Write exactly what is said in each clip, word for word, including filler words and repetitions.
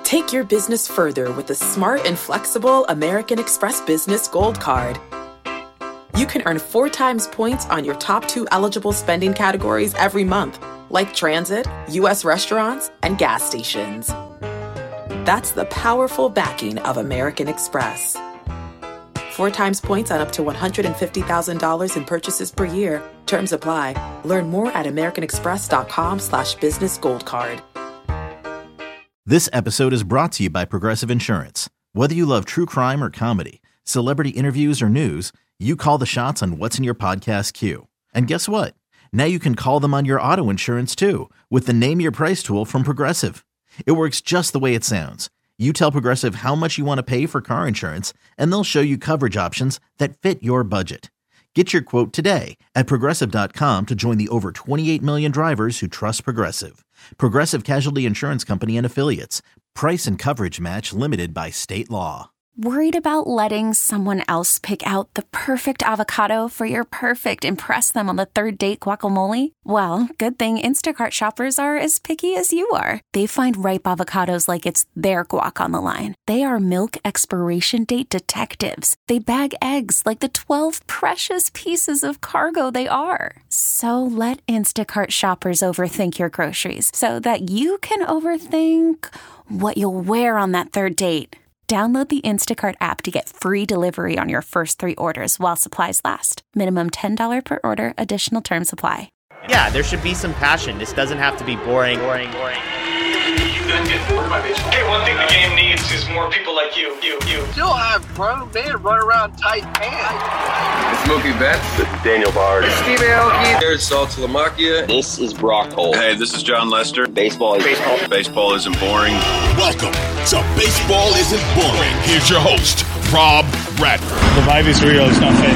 Take your business further with the smart and flexible American Express Business Gold Card. You can earn four times points on your top two eligible spending categories every month, like transit, U S restaurants, and gas stations. That's the powerful backing of American Express. Four times points on up to one hundred fifty thousand dollars in purchases per year. Terms apply. Learn more at americanexpress.com slash business gold card. This episode is brought to you by Progressive Insurance. Whether you love true crime or comedy, celebrity interviews or news, you call the shots on what's in your podcast queue. And guess what? Now you can call them on your auto insurance too with the Name Your Price tool from Progressive. It works just the way it sounds. You tell Progressive how much you want to pay for car insurance, and they'll show you coverage options that fit your budget. Get your quote today at Progressive dot com to join the over twenty-eight million drivers who trust Progressive. Progressive Casualty Insurance Company and Affiliates. Price and coverage match limited by state law. Worried about letting someone else pick out the perfect avocado for your perfect impress them on the third date guacamole? Well, good thing Instacart shoppers are as picky as you are. They find ripe avocados like it's their guac on the line. They are milk expiration date detectives. They bag eggs like the twelve precious pieces of cargo they are. So let Instacart shoppers overthink your groceries so that you can overthink what you'll wear on that third date. Download the Instacart app to get free delivery on your first three orders while supplies last. Minimum ten dollars per order. Additional terms apply. Yeah, there should be some passion. This doesn't have to be boring, boring, boring. You don't get bored by baseball. Hey, one thing the game needs is more people like you. You, you. Still have grown men run around tight pants. It's Mookie Betts. It's Daniel Bard. It's Steve Aoki. There's Sal Talamacchia. This is Brock Holt. Hey, this is John Lester. Baseball is baseball. Baseball isn't boring. Welcome to Baseball Isn't Boring. Here's your host, Rob Bradford. The vibe is real. It's not fake.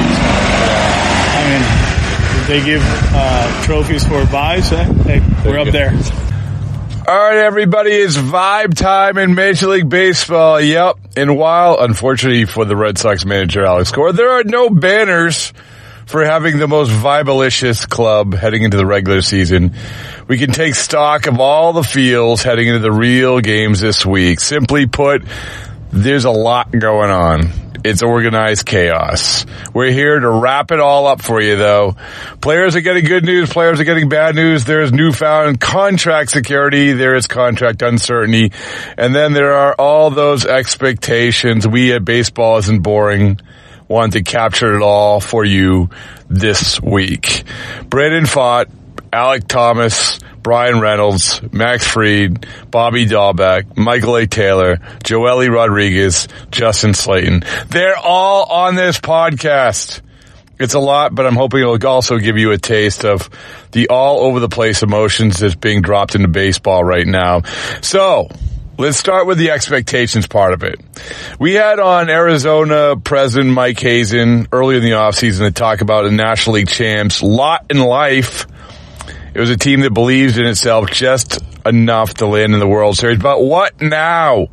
I mean, if they give uh, trophies for vibes, hey, we're up there. All right, everybody, it's vibe time in Major League Baseball. Yep. And while, unfortunately for the Red Sox manager, Alex Cora, there are no banners for having the most vibalicious club heading into the regular season, we can take stock of all the feels heading into the real games this week. Simply put, there's a lot going on. It's organized chaos. We're here to wrap it all up for you, though. Players are getting good news. Players are getting bad news. There's newfound contract security. There is contract uncertainty. And then there are all those expectations. We at Baseball Isn't Boring want to capture it all for you this week. Brandon Pfaadt, Alec Thomas, Brian Reynolds, Max Fried, Bobby Dahlbeck, Michael A. Taylor, Joely Rodriguez, Justin Slayton. They're all on this podcast. It's a lot, but I'm hoping it'll also give you a taste of the all-over-the-place emotions that's being dropped into baseball right now. So, let's start with the expectations part of it. We had on Arizona President Mike Hazen earlier in the offseason to talk about the National League champs' lot in life. It was a team that believes in itself just enough to land in the World Series. But what now?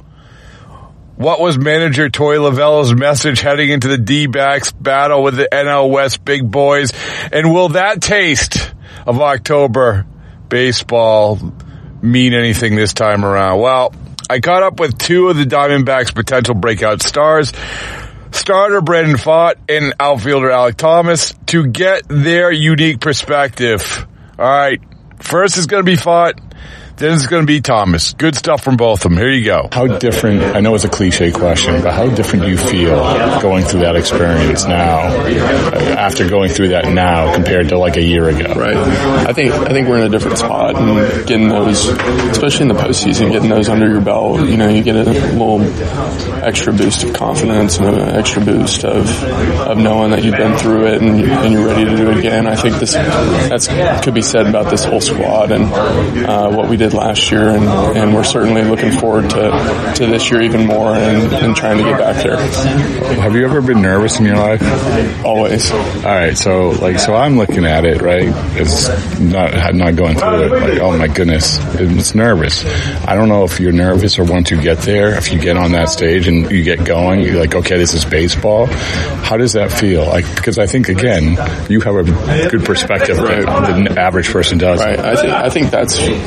What was manager Torey Lovullo's message heading into the D-backs battle with the N L West big boys? And will that taste of October baseball mean anything this time around? Well, I caught up with two of the Diamondbacks' potential breakout stars, starter Brandon Pfaadt and outfielder Alec Thomas, to get their unique perspective. All right, first is going to be Pfaadt, then it's going to be Thomas. Good stuff from both of them. Here you go. How different, I know it's a cliche question, but how different do you feel going through that experience now, after going through that now compared to like a year ago? Right. I think I think we're in a different spot, and getting those, especially in the postseason, getting those under your belt, you know, you get a little extra boost of confidence and an extra boost of of knowing that you've been through it and, and you're ready to do it again. I think this that's could be said about this whole squad and uh, what we did last year, and, and we're certainly looking forward to, to this year even more and, and trying to get back there. Have you ever been nervous in your life? Always. All right, so like, so I'm looking at it, right? It's not not going through it. Like, oh my goodness, it's nervous. I don't know if you're nervous or once you get there, if you get on that stage and you get going, you're like, okay, this is baseball. How does that feel? Like, because I think again, you have a good perspective right. that the average person does. Right. I think I think that's that's why we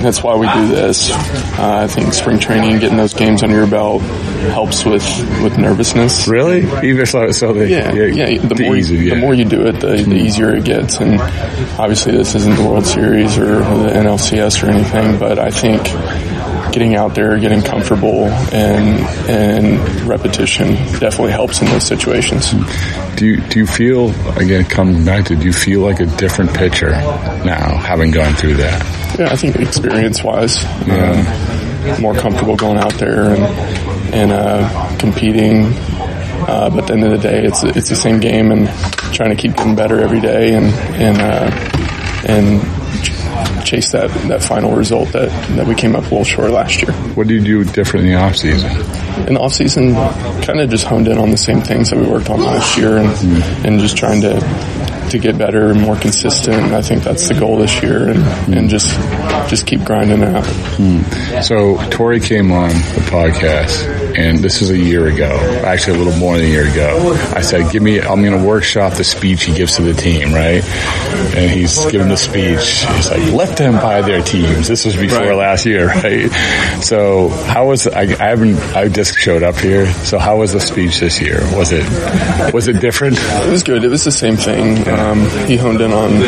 do this. Uh, I think spring training, getting those games under your belt helps with, with nervousness. Really? Even so, so they, yeah, yeah, yeah. The, the more easy, you, yeah. the more you do it, the, the easier it gets. And obviously, this isn't the World Series or the N L C S or anything, but I think getting out there, getting comfortable, and and repetition definitely helps in those situations. Do you do you feel, again, coming back to, do you feel like a different pitcher now, having gone through that? Yeah, I think experience-wise, yeah. um, more comfortable going out there and and uh, competing. Uh, but at the end of the day, it's it's the same game, and trying to keep getting better every day, and and uh, and. chase that, that final result that, that we came up a little short last year. What do you do different in the off season? In the off season, kind of just honed in on the same things that we worked on last year, and mm. and just trying to to get better and more consistent. I think that's the goal this year, and, mm. and just just keep grinding it out. Mm. So Torrey came on the podcast, and this is a year ago, actually a little more than a year ago. I said, "Give me, I'm going to workshop the speech he gives to the team, right?" And he's giving the speech. He's like, "Let them buy their teams." This was before right. last year, right? So how was I, I haven't I just showed up here. So how was the speech this year? Was it was it different? It was good. It was the same thing. Um, he honed in on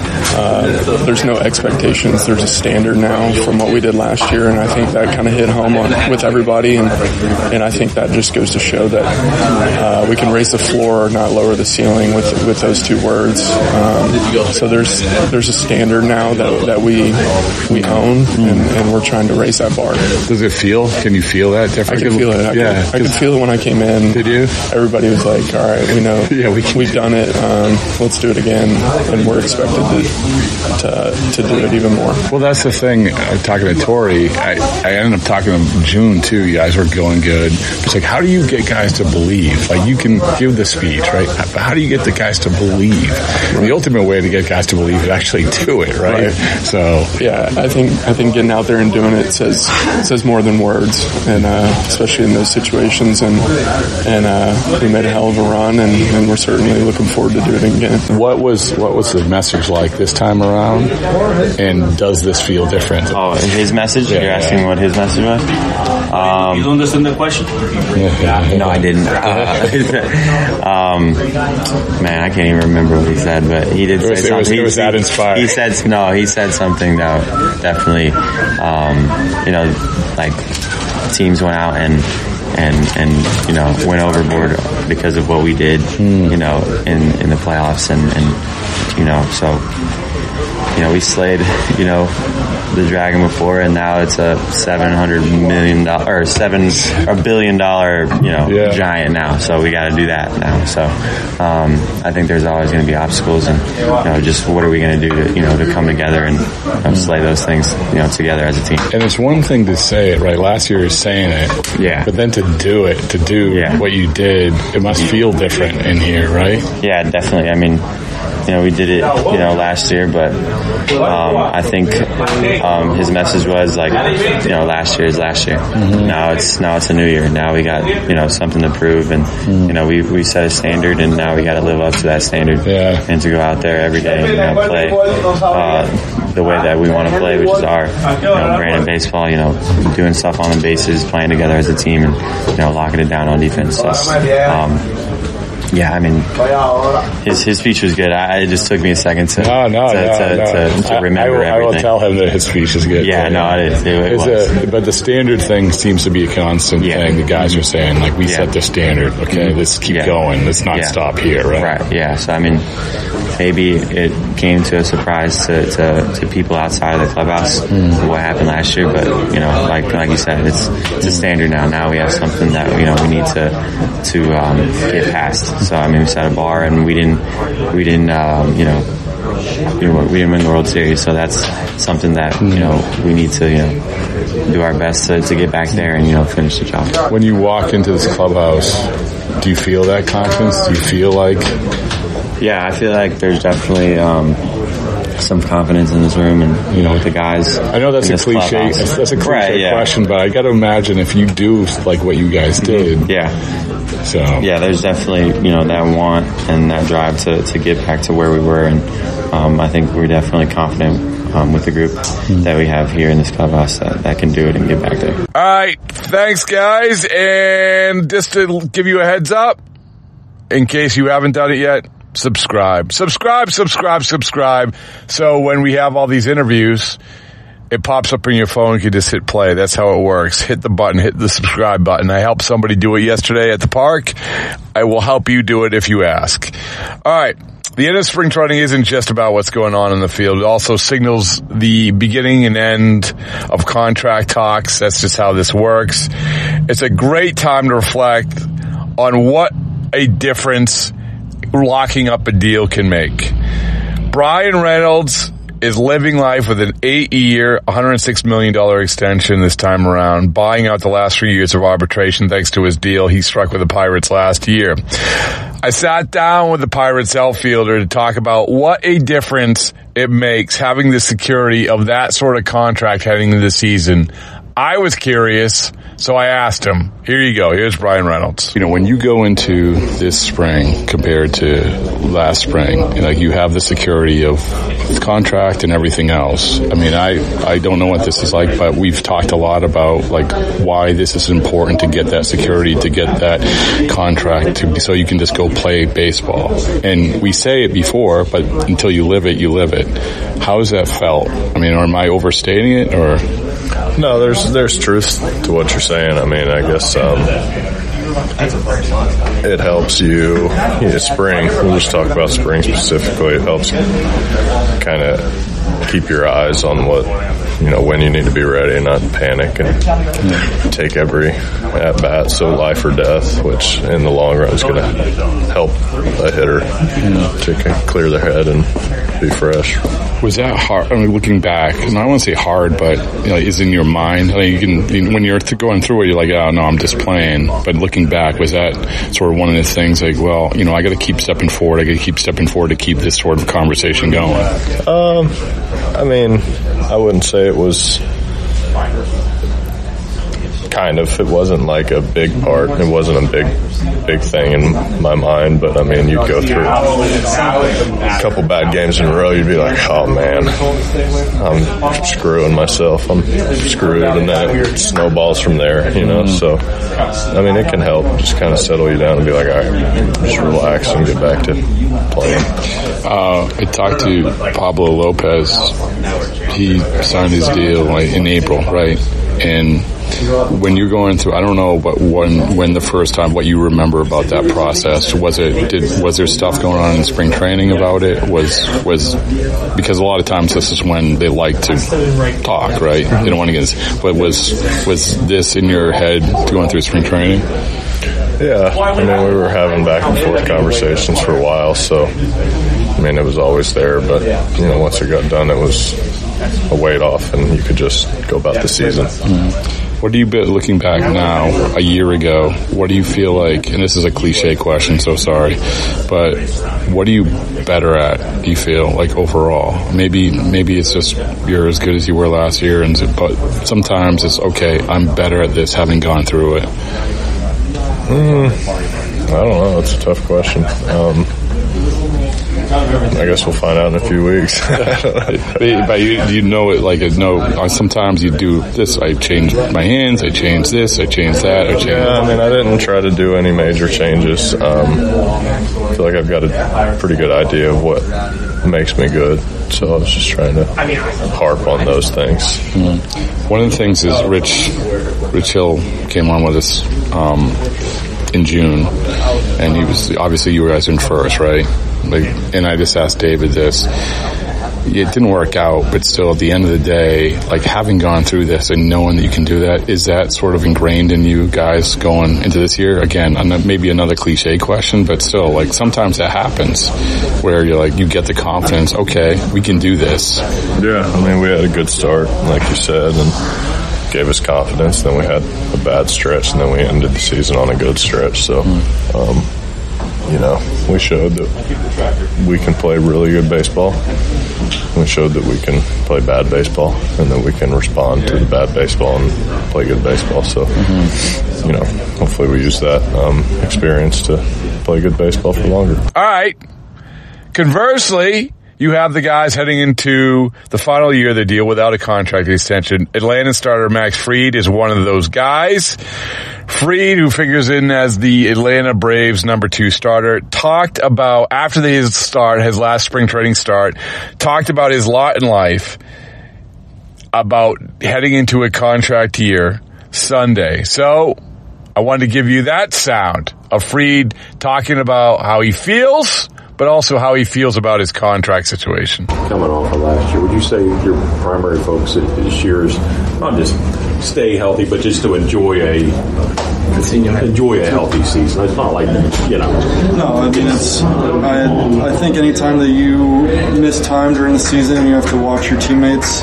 uh, there's no expectations. There's a standard now from what we did last year, and I think that kind of hit home on, with everybody. And and I think that just goes to show that uh, we can raise the floor, not lower the ceiling with with those two words. Um, so there's there's a standard now that that we we own, and, and we're trying to raise that bar. Does it feel? Can you feel that different? I can feel it. I yeah, could, I could feel it when I came in. Did you? Everybody was like, "All right, we know. yeah, we we've done it. Um, let's do it again." And we're expected to to to do it even more. Well, that's the thing. Uh, talking to Torrey, I, I ended up talking to him in June too. You guys were going good. It's like, how do you get guys to believe? Like, you can give the speech, right? But how do you get the guys to believe? Right. The ultimate way to get guys to believe is actually do it, right? right? So yeah, I think I think getting out there and doing it says says more than words, and uh, especially in those situations. And and uh, we made a hell of a run, and, and we're certainly looking forward to doing it again. What was what was the message like this time around? And does this feel different? Oh, his message? Yeah, You're asking yeah. what his message was? Um, you don't understand the question? No, I didn't. Uh, um, man, I can't even remember what he said, but he did it was, say it was, something. It was that inspired. He said no. He said something that definitely, um, you know, like teams went out and. And, and, you know, went overboard because of what we did, mm. you know, in, in the playoffs. And, and, you know, so, you know, we slayed, you know, the Dragon before, and now it's a seven hundred million dollars, or seven, or billion dollar, you know, yeah. giant now. So we got to do that now. So, um, I think there's always going to be obstacles, and, you know, just what are we going to do to, you know, to come together and, you know, slay those things, you know, together as a team. And it's one thing to say it, right? Last year is saying it. Yeah. But then to do it, to do yeah. what you did, it must feel different in here, right? Yeah, definitely. I mean, you know, we did it, you know, last year, but um, I think um, his message was like, you know, last year is last year. Mm-hmm. Now it's now it's a new year. Now we got, you know, something to prove, and mm-hmm. you know, we we set a standard, and now we got to live up to that standard. Yeah. And to go out there every day and, you know, play uh, the way that we want to play, which is our, you know, brand of baseball. You know, doing stuff on the bases, playing together as a team, and, you know, locking it down on defense. So. Um, Yeah, I mean, his his speech was good. I, it just took me a second to no, no, to, no, to, no. to, to remember I, I will, everything. I will tell him that his speech is good. Yeah, no, it is. It, it was. A, but the standard thing seems to be a constant yeah. thing. The guys are saying, like, we yeah. set the standard. Okay, let's keep yeah. going. Let's not yeah. stop here, right? Right. Yeah. So I mean, maybe it came to a surprise to to, to people outside of the clubhouse mm. what happened last year. But, you know, like like you said, it's it's a standard now. Now we have something that, you know, we need to to um, get past. So I mean, we set a bar, and we didn't we didn't um, you know. You know, we didn't win the World Series, so that's something that, you know, we need to, you know, do our best to, to get back there and, you know, finish the job. When you walk into this clubhouse, do you feel that confidence? Do you feel like... Yeah, I feel like there's definitely um, some confidence in this room, and, you know, with the guys. I know that's a cliche. That's, that's a cliche right, yeah. question, but I got to imagine if you do like what you guys did. Yeah. So yeah, there's definitely, you know, that want and that drive to, to get back to where we were, and um, I think we're definitely confident um, with the group that we have here in this clubhouse that, that can do it and get back there. All right. Thanks, guys. And just to give you a heads up, in case you haven't done it yet, subscribe. Subscribe, subscribe, subscribe. So when we have all these interviews, it pops up in your phone. You can just hit play. That's how it works. Hit the button. Hit the subscribe button. I helped somebody do it yesterday at the park. I will help you do it if you ask. All right. The end of spring training isn't just about what's going on in the field. It also signals the beginning and end of contract talks. That's just how this works. It's a great time to reflect on what a difference locking up a deal can make. Bryan Reynolds is living life with an eight-year, one hundred six million dollars extension this time around, buying out the last three years of arbitration thanks to his deal he struck with the Pirates last year. I sat down with the Pirates outfielder to talk about what a difference it makes having the security of that sort of contract heading into the season. I was curious, so I asked him. Here you go. Here's Bryan Reynolds. You know, when you go into this spring compared to last spring, you know, you have the security of the contract and everything else. I mean, I, I don't know what this is like, but we've talked a lot about, like, why this is important to get that security, to get that contract, to, so you can just go play baseball. And we say it before, but until you live it, you live it. How has that felt? I mean, or am I overstating it, or... No, there's there's truth to what you're saying. I mean, I guess um, it helps you. Yeah, spring. We'll just talk about spring specifically. It helps kind of keep your eyes on what, you know, when you need to be ready and not panic and take every at bat, so life or death, which in the long run is going to help a hitter to clear their head and be fresh. Was that hard? I mean, looking back, and I don't want to say hard, but you know, is in your mind. I mean, you can, you know, when you're going through it, you're like, oh no, I'm just playing. But looking back, was that sort of one of the things? Like, well, you know, I got to keep stepping forward. I got to keep stepping forward to keep this sort of conversation going. Um, I mean, I wouldn't say it was. Kind of. It wasn't like a big part. It wasn't a big, big thing in my mind. But I mean, you'd go through a couple bad games in a row. You'd be like, "Oh man, I'm screwing myself. I'm screwed," and then it snowballs from there. You know. So, I mean, it can help just kind of settle you down and be like, "All right, just relax and get back to playing." Uh, I talked to Pablo Lopez. He signed his deal like in April, right? And when you're going through, I don't know, but when when the first time, what you remember about that process, was it did was there stuff going on in spring training about it? Was was because a lot of times this is when they like to talk, right? They don't want to get this, but was was this in your head going through spring training? Yeah, I mean, we were having back and forth conversations for a while, so I mean, it was always there, but you know, once it got done, it was a weight off, and you could just go about the season. Mm-hmm. What do you, looking back now, a year ago, what do you feel like, and this is a cliche question, so sorry, but what are you better at, do you feel, like overall? Maybe maybe it's just you're as good as you were last year, and but sometimes it's, okay, I'm better at this having gone through it. Mm, I don't know, it's a tough question. Um, I guess we'll find out in a few weeks. but, but you, you know it like no. Sometimes you do this. I changed my hands. I changed this. I changed that. I changed yeah, I mean, I didn't try to do any major changes. Um, I feel like I've got a pretty good idea of what makes me good. So I was just trying to harp on those things. Mm-hmm. One of the things is Rich, Rich Hill came on with us um, in June, and he was obviously you guys in first, right? Like, and I just asked David this. It didn't work out, but still, at the end of the day, like having gone through this and knowing that you can do that, is that sort of ingrained in you guys going into this year? Again, maybe another cliche question, but still, like sometimes that happens where you're like, you get the confidence, okay, we can do this. Yeah, I mean, we had a good start, like you said, and gave us confidence. Then we had a bad stretch, and then we ended the season on a good stretch. So, um, you know, we showed that we can play really good baseball. We showed that we can play bad baseball, and that we can respond to the bad baseball and play good baseball. So, mm-hmm. you know, hopefully we use that um, experience to play good baseball for longer. All right. Conversely, you have the guys heading into the final year of the deal without a contract extension. Atlanta starter Max Fried is one of those guys. Fried, who figures in as the Atlanta Braves number two starter, talked about, after his start, his last spring training start, talked about his lot in life, about heading into a contract year Sunday. So I wanted to give you that sound of Fried talking about how he feels, but also how he feels about his contract situation. Coming off of last year, would you say your primary focus this year is not just stay healthy, but just to enjoy a enjoy a healthy season? It's not like, you know. No, I mean, it's. I, I think anytime that you miss time during the season and you have to watch your teammates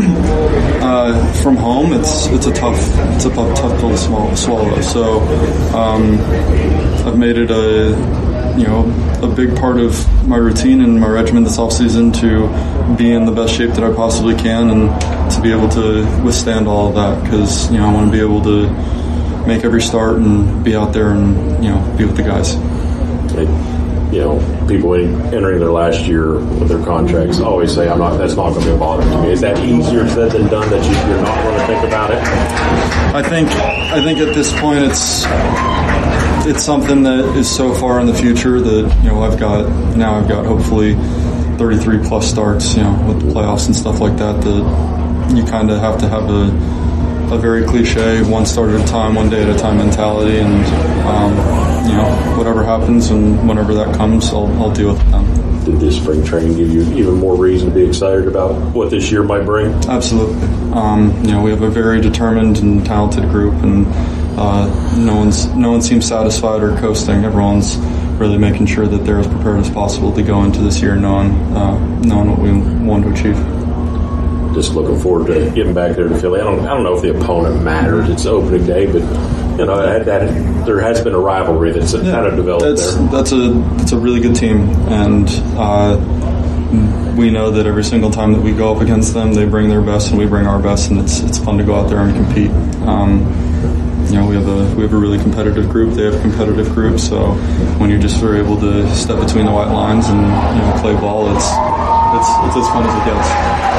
uh, from home, it's it's a tough it's a tough, tough pill to swallow. So um, I've made it a. you know, a big part of my routine and my regimen this offseason to be in the best shape that I possibly can and to be able to withstand all of that, because, you know, I want to be able to make every start and be out there and, you know, be with the guys. It, you know, people entering their last year with their contracts always say, "I'm not. That's not going to be a bother to me." Is that easier said than done, that you, you're not going to think about it? I think. I think at this point, it's. It's something that is so far in the future that, you know, I've got, now I've got hopefully thirty-three plus starts, you know, with the playoffs and stuff like that, that you kind of have to have a, a very cliche, one start at a time, one day at a time mentality, and, um, you know, whatever happens and whenever that comes, I'll, I'll deal with it then. Did this spring training give you even more reason to be excited about what this year might bring? Absolutely. Um, you know, we have a very determined and talented group, and Uh, no one's no one seems satisfied or coasting. Everyone's really making sure that they're as prepared as possible to go into this year knowing uh, knowing what we want to achieve. Just looking forward to getting back there to Philly. I don't I don't know if the opponent matters. It's opening day, but you know that, that there has been a rivalry that's yeah, kind of developed that's, there. That's a that's a really good team, and uh, we know that every single time that we go up against them, they bring their best and we bring our best, and it's it's fun to go out there and compete. Um, You know, we have a we have a really competitive group. They have a competitive group. So when you just are able to step between the white lines and, you know, play ball, it's it's it's as fun as it gets.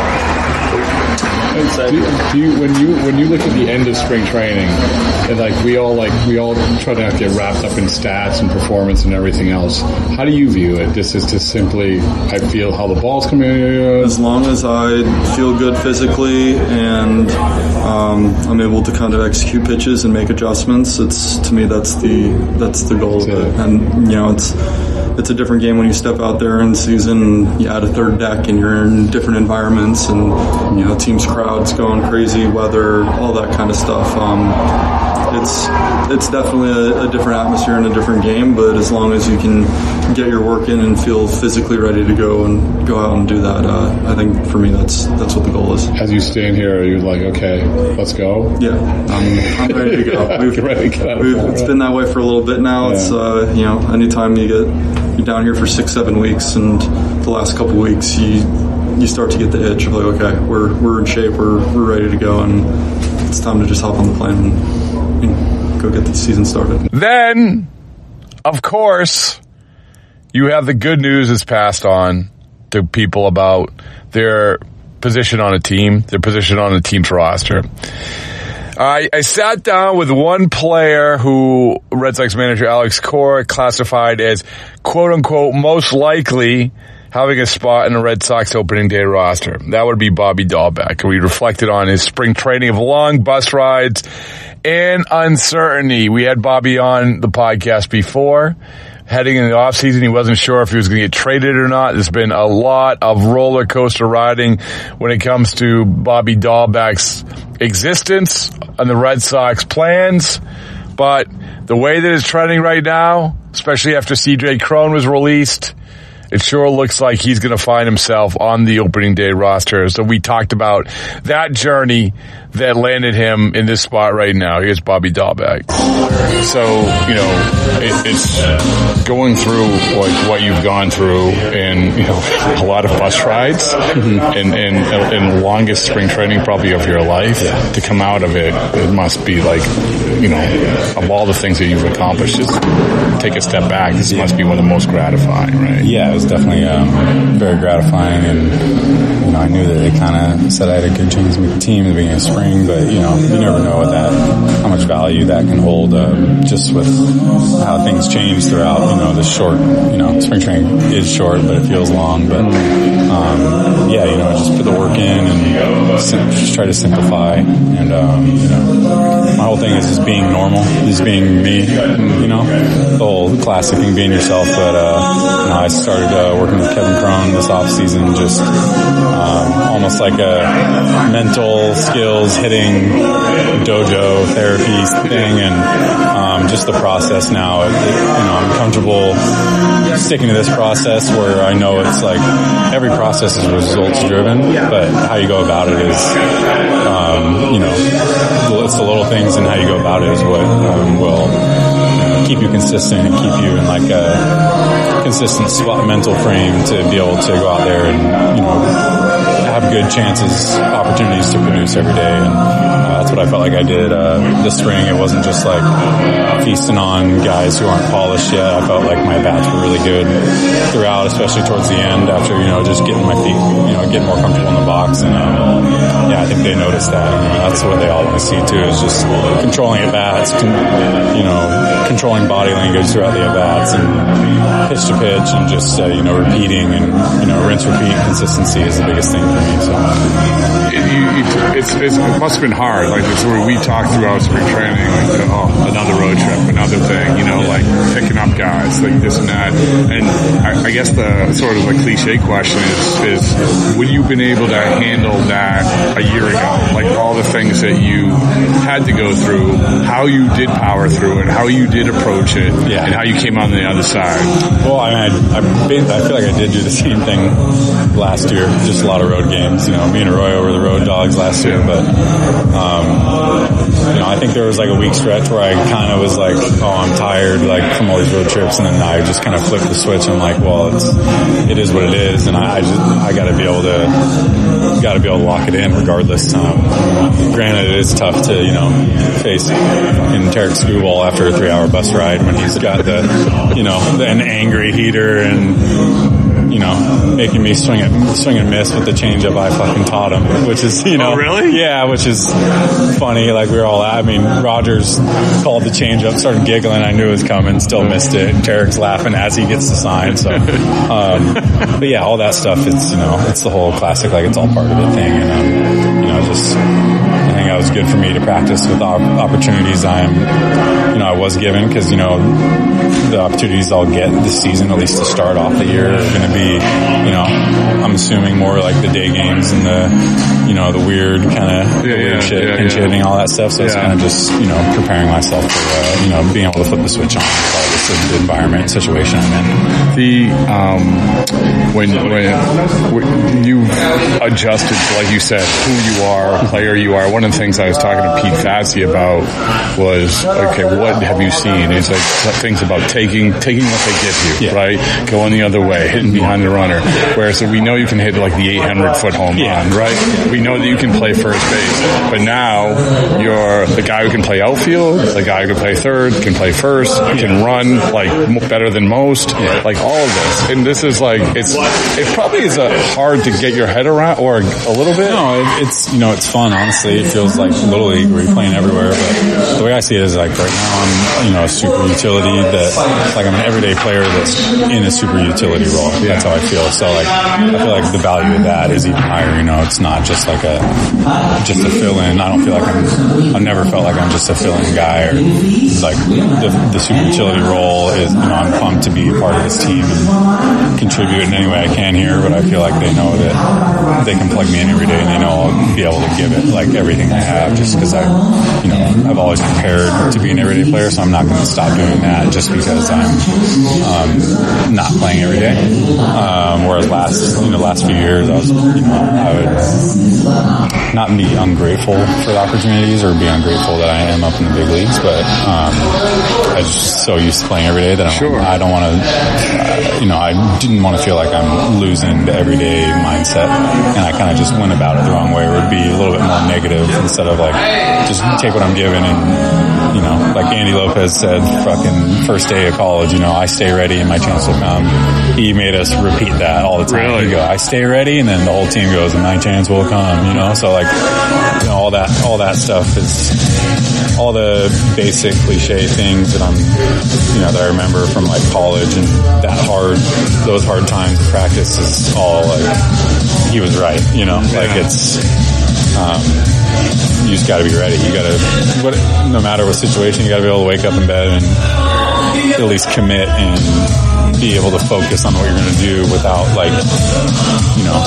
Do, do you when you when you look at the end of spring training, and like we all like we all try to get wrapped up in stats and performance and everything else, how do you view it? This is just simply, I feel how the ball's coming in. As long as I feel good physically and um, I'm able to kind of execute pitches and make adjustments, it's to me that's the that's the goal of it. And you know, it's it's a different game when you step out there in season and you add a third deck and you're in different environments and, you know, teams, crowds going crazy, weather, all that kind of stuff. Um, it's it's definitely a, a different atmosphere and a different game, but as long as you can get your work in and feel physically ready to go and go out and do that, uh, I think for me that's that's what the goal is. As you stand here, you're like, okay, let's go. Yeah, I'm, I'm ready to go. We've, ready to go. We've, it's been that way for a little bit now. Yeah. It's uh, you know, anytime you get you're down here for six, seven weeks, and the last couple weeks you you start to get the itch of like, okay, we're we're in shape, we're we're ready to go, and it's time to just hop on the plane and, and go get the season started. Then, of course, you have the good news that's passed on to people about their position on a team, their position on a team's roster. I, I sat down with one player who Red Sox manager Alex Cora classified as quote-unquote most likely having a spot in the Red Sox opening day roster. That would be Bobby Dahlbeck. We reflected on his spring training of long bus rides and uncertainty. We had Bobby on the podcast before. Heading in the offseason, he wasn't sure if he was going to get traded or not. There's been a lot of roller coaster riding when it comes to Bobby Dahlbeck's existence and the Red Sox plans. But the way that it's trending right now, especially after C J Cron was released, it sure looks like he's going to find himself on the opening day roster. So we talked about that journey that landed him in this spot right now. Here's Bobby Dahlbeck. So, you know, it, it's going through what, what you've gone through and, you know, a lot of bus rides mm-hmm. and, and, and longest spring training probably of your life. Yeah. To come out of it, it must be like, you know, of all the things that you've accomplished, just take a step back. This yeah. must be one of the most gratifying, right? Yeah, it was definitely um, very gratifying, and you know, I knew that they kind of said I had a good chance to make the team at the beginning of spring, but you know, you never know what that, how much value that can hold, uh, just with how things change throughout. You know, this short, you know, spring training is short, but it feels long. But um, yeah, you know, just put the work in and sim- just try to simplify. And um, you know, my whole thing is just being normal, just being me. You know, the whole classic thing, being yourself. But uh, you know, I started uh, working with Kevin Crone this off season, just um, almost like a mental skills hitting dojo therapy thing, and um, just the process now. It, it, you know, I'm comfortable sticking to this process where I know it's like every process is results driven, but how you go about it is, um, you know, it's the little things and how you go about it is what um, will keep you consistent and keep you in like a consistent mental frame to be able to go out there and, you know, have good chances, opportunities to produce every day. And uh, that's what I felt like I did uh, this spring. It wasn't just like feasting on guys who aren't polished yet. I felt like my bats were really good throughout, especially towards the end after, you know, just getting my feet, you know, getting more comfortable in the box. And um, yeah, I think they noticed that. I mean, that's what they all want to see too, is just controlling at bats, you know, controlling body language throughout the at bats and pitch to pitch and just, uh, you know, repeating and, you know, rinse, repeat, consistency is the biggest thing for me. So it, you, it's, it's, it must have been hard. Like, it's where we talked throughout spring training, like, oh, another road trip, another thing, you know, like picking up guys, like this and that. And I, I guess the sort of a cliche question is, is would you been able to handle that a year ago? Like all the things that you had to go through, how you did power through it, how you did approach it, yeah. and how you came on the other side. Well, I mean, I, I, I feel like I did do the same thing last year, just a lot of road games. You know, me and Arroyo were the road dogs last year, but um, you know, I think there was like a week stretch where I kind of was like, oh, I'm tired, like from all these road trips, and then I just kind of flipped the switch. I'm like, well, it's it is what it is, and I, I just I got to be able to got to be able to lock it in regardless. Um, granted, it is tough to you know face fucking Tarek Skubal after a three hour bus ride when he's got the you know an angry heater and. You know, making me swing it, swing and miss with the changeup I fucking taught him, which is, you know. Oh, really? Yeah, which is funny. Like, we were all, I mean, Rogers called the changeup, started giggling. I knew it was coming, still missed it. Tarek's laughing as he gets the sign. So, um, but yeah, all that stuff, it's, you know, it's the whole classic, like, it's all part of the thing. And, um, you know, just, I think that was good for me to practice with the opportunities I'm, you know, I was given, because, you know, the opportunities I'll get this season, at least to start off the year, are going to be, you know, I'm assuming more like the day games and the, you know, the weird kind of yeah, weird yeah, shit, yeah, pinch yeah. hitting, all that stuff. So yeah. It's kind of just, you know, preparing myself for, uh, you know, being able to flip the switch on regardless of the environment, situation I'm in. The, um, when, when, when you adjusted, like you said, who you are, player you are, one of the things I was talking to Pete Fassi about was, okay, what have you seen? It's like things about taking, taking what they give you, yeah. right? Going the other way, hitting behind the runner. Whereas we know you can hit like the eight hundred foot home yeah. run, right? We know that you can play first base, but now you're the guy who can play outfield, the guy who can play third, can play first, can run like better than most, yeah. like all of this. And this is like, it's, it probably is a hard to get your head around, or a little bit. No, it, it's, you know, it's fun, honestly. It feels like Little League where you're playing everywhere, but the way I see it is like right now I'm, you know, a super utility that, like I'm an everyday player that's in a super utility role. Yeah. That's how I feel. So like, I feel like the value of that is even higher. You know, it's not just like a, just a fill-in. I don't feel like I'm, I've never felt like I'm just a fill-in guy, or like the, the super utility role is, you know, I'm pumped to be a part of this team and contribute in any way I can here, but I feel like they know that they can plug me in every day and they know I'll be able to give it like everything I have, just because I, you know, I've always prepared to be an everyday everyday player, so I'm not going to stop doing that just because I'm um, not playing every day. Um, whereas last, you know, last few years, I was, you know, I would not be ungrateful for the opportunities or be ungrateful that I am up in the big leagues, but um, I was just so used to playing every day that I'm, sure. I don't want to, uh, you know, I didn't want to feel like I'm losing the everyday mindset, and I kind of just went about it the wrong way. It would be a little bit more negative instead of like just take what I'm given and, you know, like Andy Lopez said, fucking first day of college, you know, I stay ready and my chance will come. He made us repeat that all the time. Really? You go, I stay ready, and then the whole team goes, and my chance will come, you know? So like, you know, all that, all that stuff is all the basic cliche things that I'm, you know, that I remember from like college and that hard, those hard times of practice is all like, he was right, you know, yeah. Like it's, um, you just gotta be ready. You gotta, what, no matter what situation, you gotta be able to wake up in bed and at least commit and be able to focus on what you're gonna do without like, you know,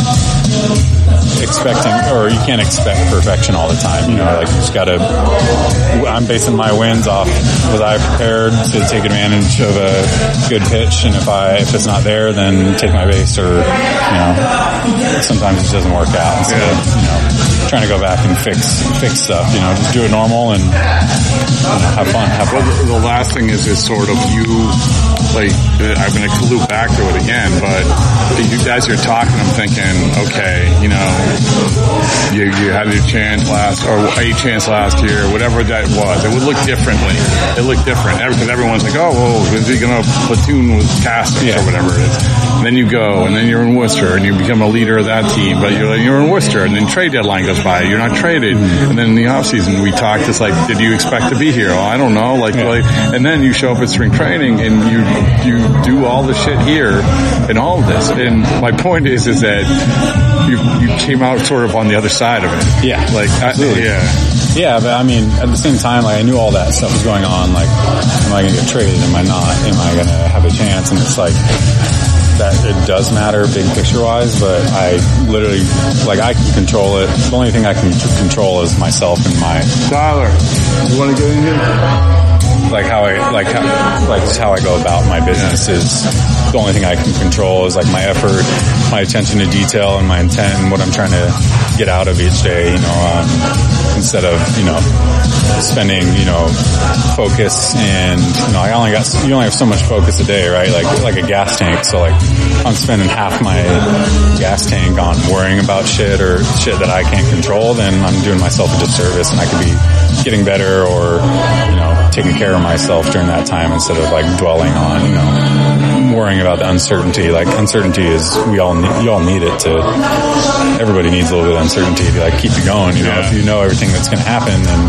expecting, or you can't expect perfection all the time, you know, like you just gotta, I'm basing my wins off, was I prepared to take advantage of a good pitch, and if I, if it's not there, then take my base, or, you know, sometimes it doesn't work out, instead of, you know, trying to go back and fix, fix stuff, you know, just do it normal and, you know, have fun, have fun. Well, the, the last thing is, is sort of you, like, I'm going to loop back to it again, but you, as you're talking, I'm thinking, okay, you know, you, you had your chance last, or a chance last year, whatever that was. It would look differently. It looked different because everyone's like, oh, well, is he going to platoon with casters yeah. or whatever it is? And then you go, and then you're in Worcester, and you become a leader of that team, but you're, you're in Worcester, and then trade deadline goes by, you're not traded, mm-hmm. and then in the off season we talked, it's like, did you expect to be here? Oh, I don't know, like, yeah. like, and then you show up at spring training, and you you do all the shit here, and all of this, and my point is, is that you you came out sort of on the other side of it. Yeah, like, I, yeah. Yeah, but I mean, at the same time, like, I knew all that stuff was going on, like, am I going to get traded, am I not, am I going to have a chance, and it's like, that it does matter big picture wise, but I literally, like, I can control it. The only thing I can control is myself and my... Tyler, you want to get in here? Like how I, like how, like just how I go about my business is the only thing I can control is like my effort, my attention to detail, and my intent, and what I'm trying to get out of each day, you know, um, instead of, you know, spending, you know, focus and, you know, I only got, you only have so much focus a day, right? Like, like a gas tank. So like, I'm spending half my gas tank on worrying about shit or shit that I can't control, then I'm doing myself a disservice, and I could be getting better or, you know, taking care of myself during that time instead of like dwelling on, you know, worrying about the uncertainty. Like, uncertainty is, we all need, you all need it to, everybody needs a little bit of uncertainty to like keep you going, you know, yeah. If you know everything that's going to happen, then,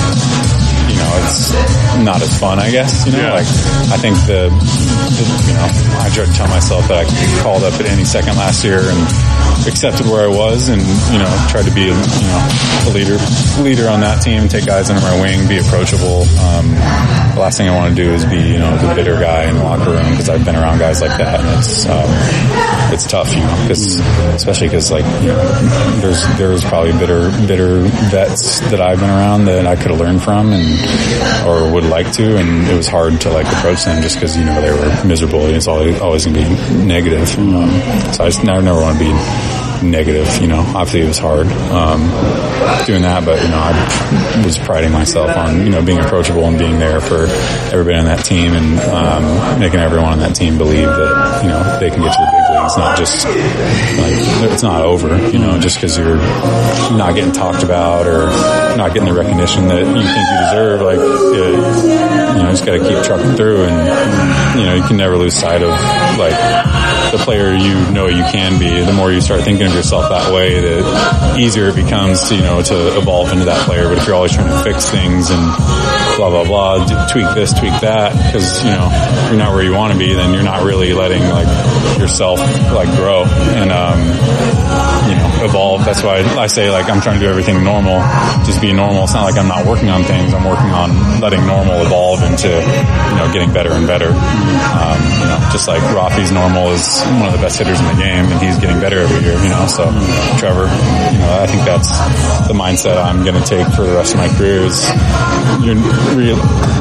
you know, it's not as fun, I guess, you know, yeah. Like, I think the, the, you know, I tried to tell myself that I could be called up at any second last year and accepted where I was, and, you know, tried to be, you know, a leader, leader on that team, take guys under my wing, be approachable. Um, the last thing I want to do is be, you know, the bitter guy in the locker room, because I've been around guys like that, and it's, um, it's tough, you know, because, especially because, like, you know, there's, there's probably bitter, bitter vets that I've been around that I could have learned from and, or would like to, and it was hard to, like, approach them just because, you know, they were miserable, and it's always, always going to be negative. Um, so I just never, never want to be negative, you know. Obviously it was hard um doing that, but, you know, I was priding myself on, you know, being approachable and being there for everybody on that team, and um making everyone on that team believe that, you know, they can get to the big leagues, not just like, it's not over, you know, just because you're not getting talked about or not getting the recognition that you think you deserve. Like, it, you know, you just got to keep trucking through, and, you know, you can never lose sight of, like, the player you know you can be. The more you start thinking of yourself that way, the easier it becomes to, you know, to evolve into that player. But if you're always trying to fix things and blah, blah, blah, tweak this, tweak that, because, you know, you're not where you want to be, then you're not really letting, like, yourself, like, grow and, um, you know, evolve. That's why I say, like, I'm trying to do everything normal, just be normal. It's not like I'm not working on things. I'm working on letting normal evolve into, you know, getting better and better. Um, you know, just like Rafi's normal is one of the best hitters in the game, and he's getting better every year, you know. So Trevor, you know, I think that's the mindset I'm going to take for the rest of my career, is you're real,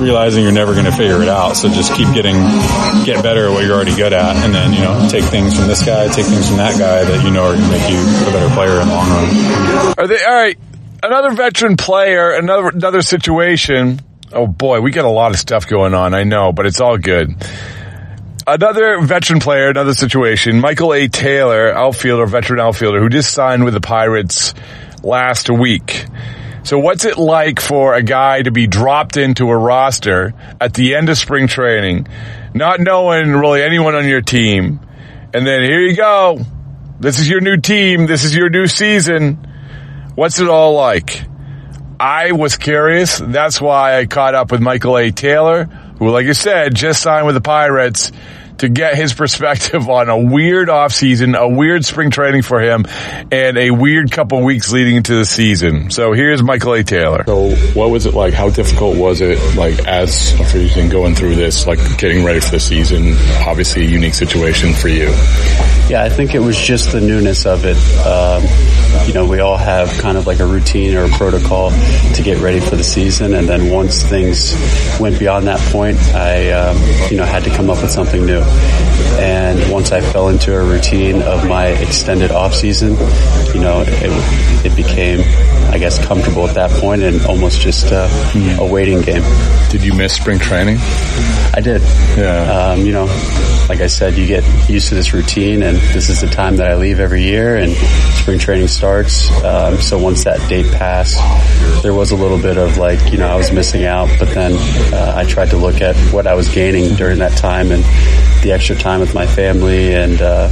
realizing you're never going to figure it out. So just keep getting, get better at what you're already good at. And then, you know, take things from this guy, take things from that guy that you know are going to make you a better player in the long run. Are they, all right, another veteran player, another, another situation. Oh boy, we got a lot of stuff going on, I know, but it's all good. Another veteran player, another situation, Michael A. Taylor, outfielder, veteran outfielder, who just signed with the Pirates last week. So what's it like for a guy to be dropped into a roster at the end of spring training, not knowing really anyone on your team, and then here you go, this is your new team, this is your new season. What's it all like? I was curious. That's why I caught up with Michael A. Taylor, who, like I said, just signed with the Pirates, to get his perspective on a weird offseason, a weird spring training for him, and a weird couple weeks leading into the season. So here's Michael A. Taylor. So what was it like? How difficult was it, like, as a free agent going through this, like, getting ready for the season? Obviously a unique situation for you. Yeah, I think it was just the newness of it. Um, you know, we all have kind of like a routine or a protocol to get ready for the season. And then once things went beyond that point, I, um, you know, had to come up with something new. And once I fell into a routine of my extended off season, you know, it, it became, I guess, comfortable at that point and almost just uh, mm. a waiting game. Did you miss spring training? I did. Yeah. Um, you know, like I said, you get used to this routine, and this is the time that I leave every year, and spring training starts. Um, so once that date passed, there was a little bit of like, you know, I was missing out, but then uh, I tried to look at what I was gaining during that time and the extra time with my family and, uh,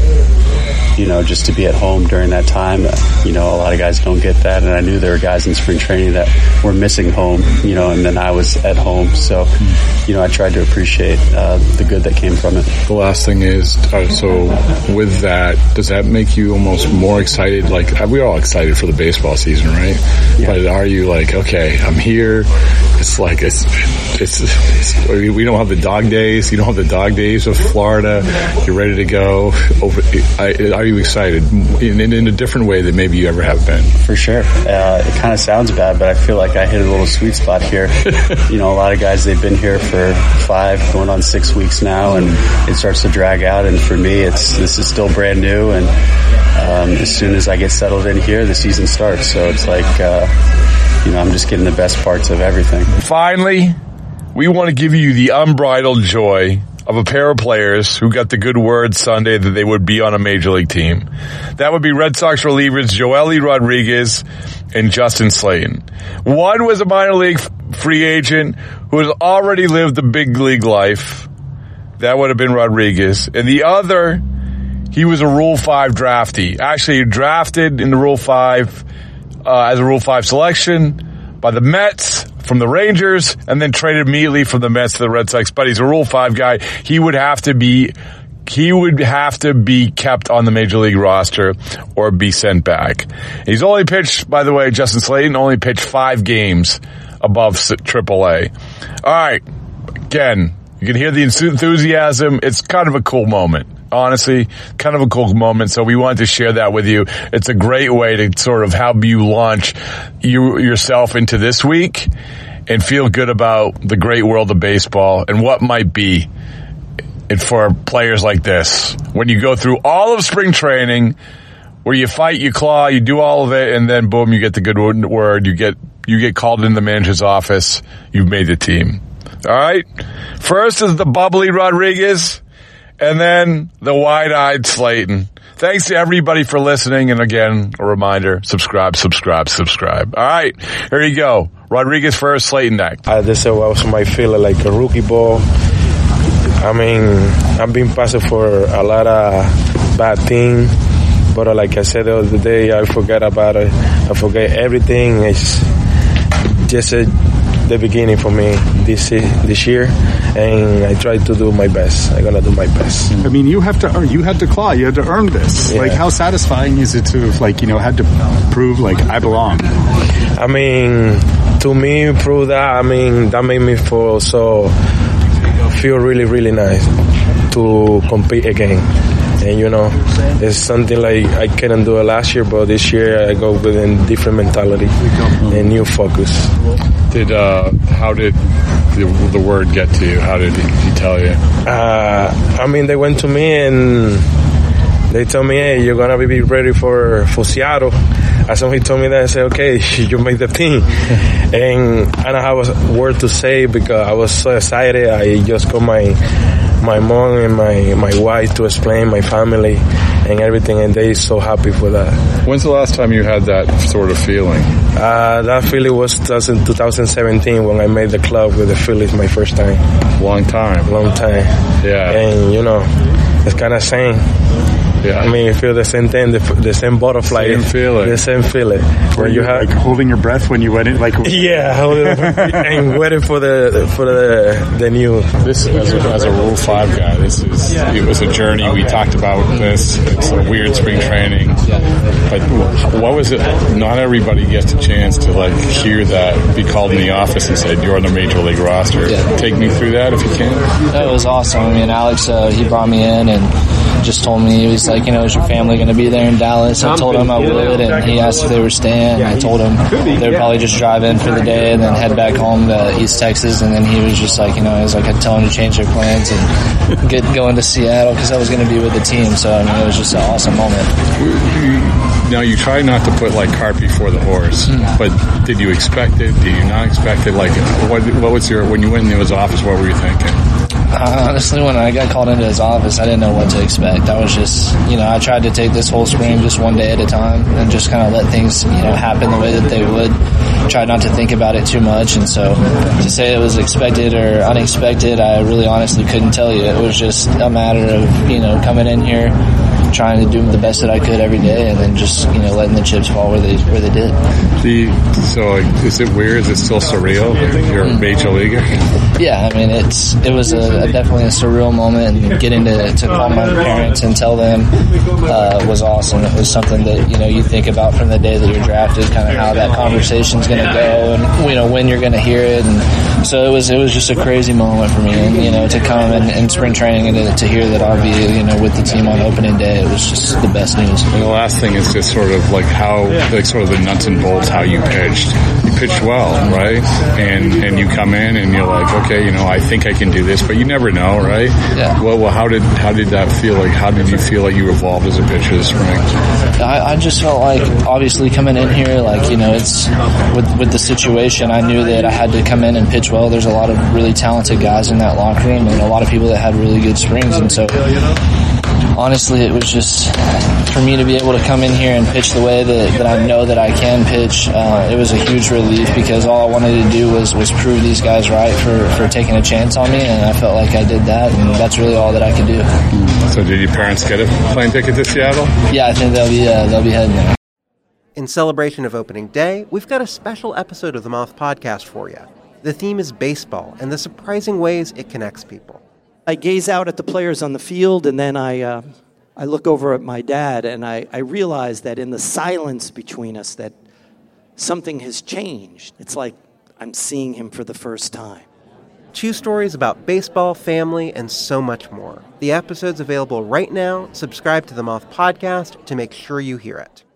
you know, just to be at home during that time. You know, a lot of guys don't get that, and I knew there were guys in spring training that were missing home, you know, and then I was at home. So, you know, I tried to appreciate uh, the good that came from it. The last thing is, uh, so with that, does that make you almost more excited? Like, we're all excited for the baseball season, right? Yeah. But are you like, okay, I'm here. It's like, it's, it's, it's, we don't have the dog days. You don't have the dog days of Florida. You're ready to go. Over, are you excited in, in, in a different way than maybe you ever have been? For sure. Uh, it kind of sounds bad, but I feel like I hit a little sweet spot here. You know, a lot of guys, they've been here for five, going on six weeks now, and it starts to drag out. And for me, it's this is still brand new. And um, as soon as I get settled in here, the season starts. So it's like, uh, you know, I'm just getting the best parts of everything. Finally, we want to give you the unbridled joy of a pair of players who got the good word Sunday that they would be on a major league team. That would be Red Sox relievers Joely Rodriguez and Justin Slayton. One was a minor league free agent who has already lived the big league life. That would have been Rodriguez. And the other, he was a Rule five draftee. Actually, drafted in the Rule five uh, as a Rule five selection by the Mets from the Rangers, and then traded immediately from the Mets to the Red Sox. But he's a Rule five guy. He would have to be, he would have to be kept on the Major League roster or be sent back. He's only pitched, by the way, Justin Slayton only pitched five games above triple A. All right. Again, you can hear the enthusiasm. It's kind of a cool moment. Honestly, kind of a cool moment. So we wanted to share that with you. It's a great way to sort of help you launch you yourself into this week and feel good about the great world of baseball and what might be it for players like this. When you go through all of spring training, where you fight, you claw, you do all of it, and then boom, you get the good word. You get you get called into the manager's office. You've made the team. All right. First is the bubbly Rodriguez. And then the wide-eyed Slayton. Thanks to everybody for listening. And again, a reminder, subscribe, subscribe, subscribe. All right, here you go. Rodriguez first, Slayton next. Uh, this was my feeling like a rookie ball. I mean, I've been passing for a lot of bad things. But uh, like I said the other day, I forgot about it. I forget everything. It's just a the beginning for me this this year, and I try to do my best. I'm gonna do my best. I mean, you have to earn, you had to claw, you had to earn this. Yeah. Like, how satisfying is it to have, like, you know, had to prove like I belong? I mean, to me, prove that. I mean, that made me feel so feel really really nice to compete again. And, you know, it's something like I couldn't do it last year, but this year I go with a different mentality and new focus. Did, uh, how did the, the word get to you? How did he, he tell you? Uh, I mean, they went to me and they told me, hey, you're going to be ready for, for Seattle. As soon as he told me that, I said, okay, you made the team. And I don't have a word to say because I was so excited. I just got my my mom and my, my wife to explain my family and everything, and they so happy for that. When's the last time you had that sort of feeling? Uh, that feeling was two thousand seventeen when I made the club with the Phillies my first time. Long time. Long time. Yeah. And, you know, it's kind of same. Yeah. I mean, you feel the same thing, the, the same butterfly. Same feeling. The same feeling. Were you, you have, like holding your breath when you went in? Like yeah, holding and waiting for the for the the new. This as a, as a Rule Five guy, this is it was a journey. Okay. We talked about this. It's a weird spring training, but what was it? Not everybody gets a chance to like hear that, be called in the office and said you're on the major league roster. Yeah. Take me through that if you can. That was awesome. I mean, Alex, uh, he brought me in and just told me, he was like, you know, is your family going to be there in Dallas? I told him I would, and he asked if they were staying. I told him they would probably just drive in for the day and then head back home to East Texas. And then he was just like, you know, I was like, I'd tell him to change their plans and get going to Seattle because I was going to be with the team. So, I mean, it was just an awesome moment. Now, you try not to put, like, cart before the horse, mm. but did you expect it? Did you not expect it? Like, what, what was your, when you went into his office, what were you thinking? Uh, honestly, when I got called into his office, I didn't know what to expect. I was just, you know, I tried to take this whole spring just one day at a time and just kind of let things, you know, happen the way that they would. Tried not to think about it too much. And so to say it was expected or unexpected, I really honestly couldn't tell you. It was just a matter of, you know, coming in here, trying to do the best that I could every day, and then just, you know, letting the chips fall where they where they did. The, so, like, is it weird? Is it still surreal? You're a major leaguer? Yeah, I mean, it's it was a, a definitely a surreal moment, and getting to, to call my parents and tell them uh, was awesome. It was something that, you know, you think about from the day that you're drafted, kind of how that conversation's going to go, and, you know, when you're going to hear it. And so it was it was just a crazy moment for me, and, you know, to come in, in spring training and to, to hear that I'll be, you know, with the team on opening day. It was just the best news. And the last thing is just sort of like how, like sort of the nuts and bolts, how you pitched. You pitched well, right? And and you come in and you're like, okay, you know, I think I can do this, but you never know, right? Yeah. Well, well, how did how did that feel like? How did you feel like you evolved as a pitcher this spring? I, I just felt like, obviously, coming in here, like, you know, it's with with the situation, I knew that I had to come in and pitch well. There's a lot of really talented guys in that locker room, and a lot of people that had really good springs, and so. Honestly, it was just for me to be able to come in here and pitch the way that, that I know that I can pitch. Uh, it was a huge relief because all I wanted to do was, was prove these guys right for, for taking a chance on me, and I felt like I did that, and that's really all that I could do. So did your parents get a plane ticket to Seattle? Yeah, I think they'll be uh, they'll be heading there. In celebration of opening day, we've got a special episode of the Moth Podcast for you. The theme is baseball and the surprising ways it connects people. I gaze out at the players on the field, and then I uh, I look over at my dad, and I, I realize that in the silence between us that something has changed. It's like I'm seeing him for the first time. Two stories about baseball, family, and so much more. The episode's available right now. Subscribe to the Moth Podcast to make sure you hear it.